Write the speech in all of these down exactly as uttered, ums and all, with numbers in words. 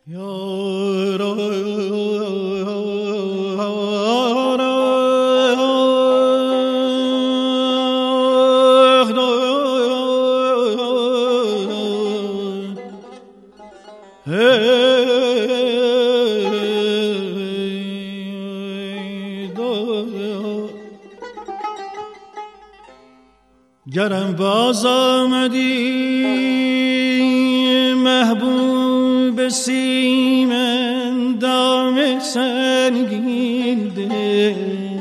گرم باز آمدی محبوب سیم اندام سنگین ده،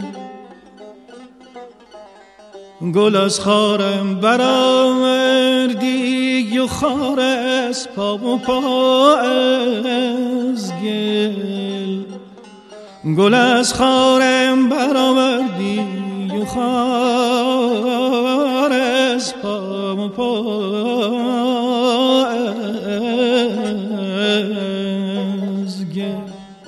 گل از خارم برآوردی و خار از پا و پا از گل، گل از خارم برآوردی و خار از پا و پا از گل.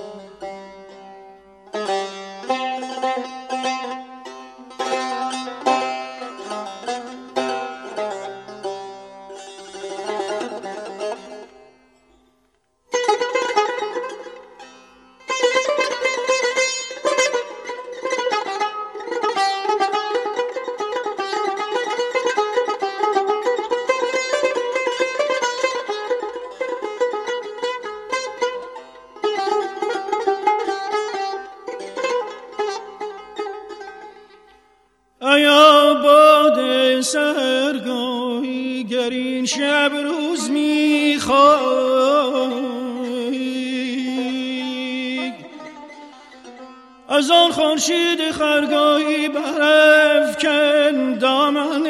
ایا باد سرگاهی گر این شب روز میخوای، از آن خورشید خرگاهی برافکن دامن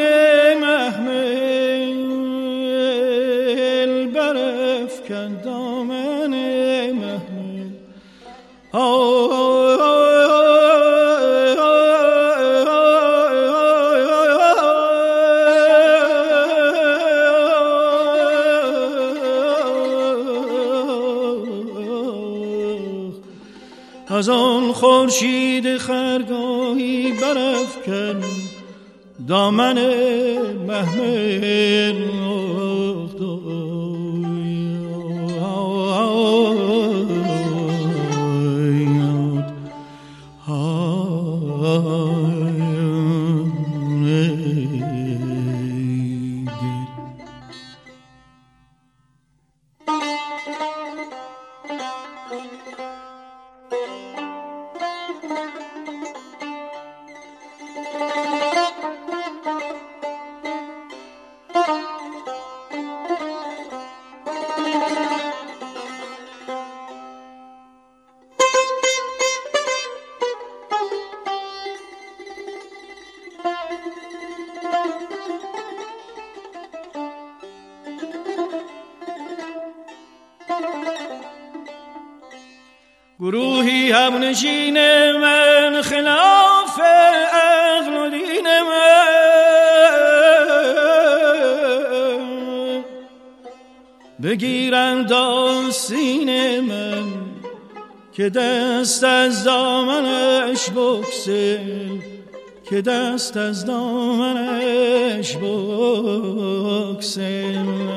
محمل، برافکن دامن محمل. از آن خورشید خرگاهی برافکن دامن محمل. گروهی هم نشین من خلاف عقل و دین من، بگیرند آستین من که دست از دامنش بگسل، که دست از دامنش بگسل.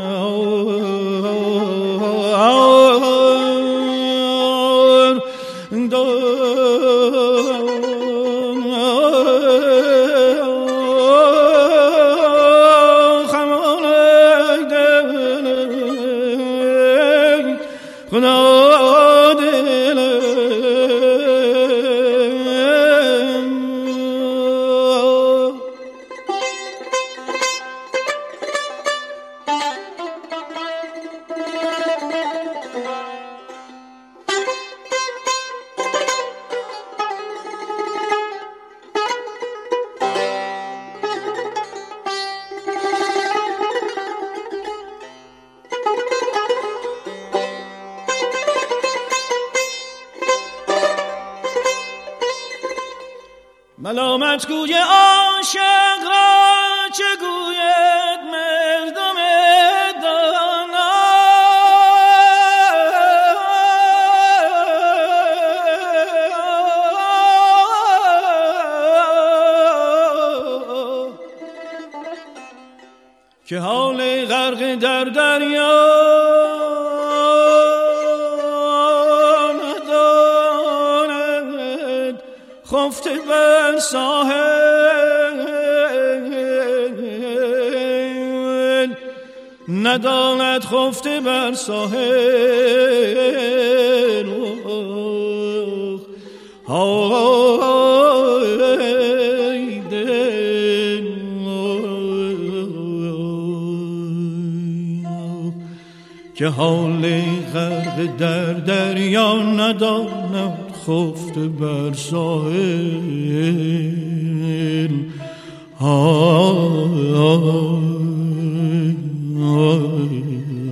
ملامت گوی عاشق را چه گوید مردم دانا، که حال غرق در دریا خفته بر ساحل، نداند خفته بر ساحل. های دل که حال غرق در دریا نداند خفته بر ساحل. های های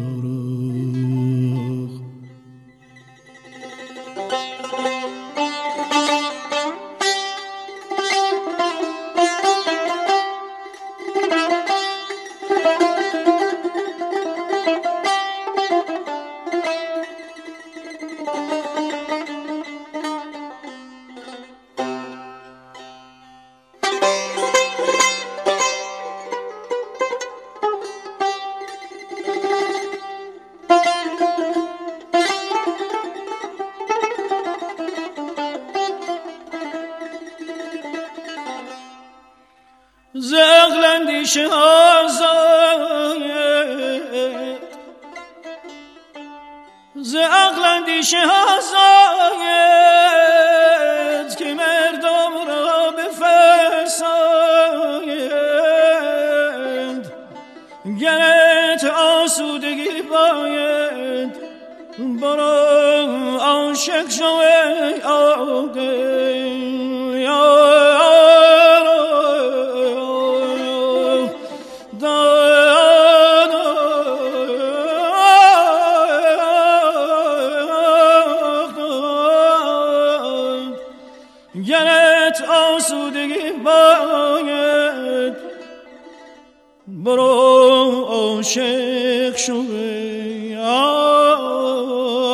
ز عقل اندیشه آزاید، ز عقل اندیشه آزاید که مردم را بفرساید. گرت آسودگی باید برو عاشق شو ای عاقل. یا گرت آسودگی باید برو عاشق شو ای عاقل.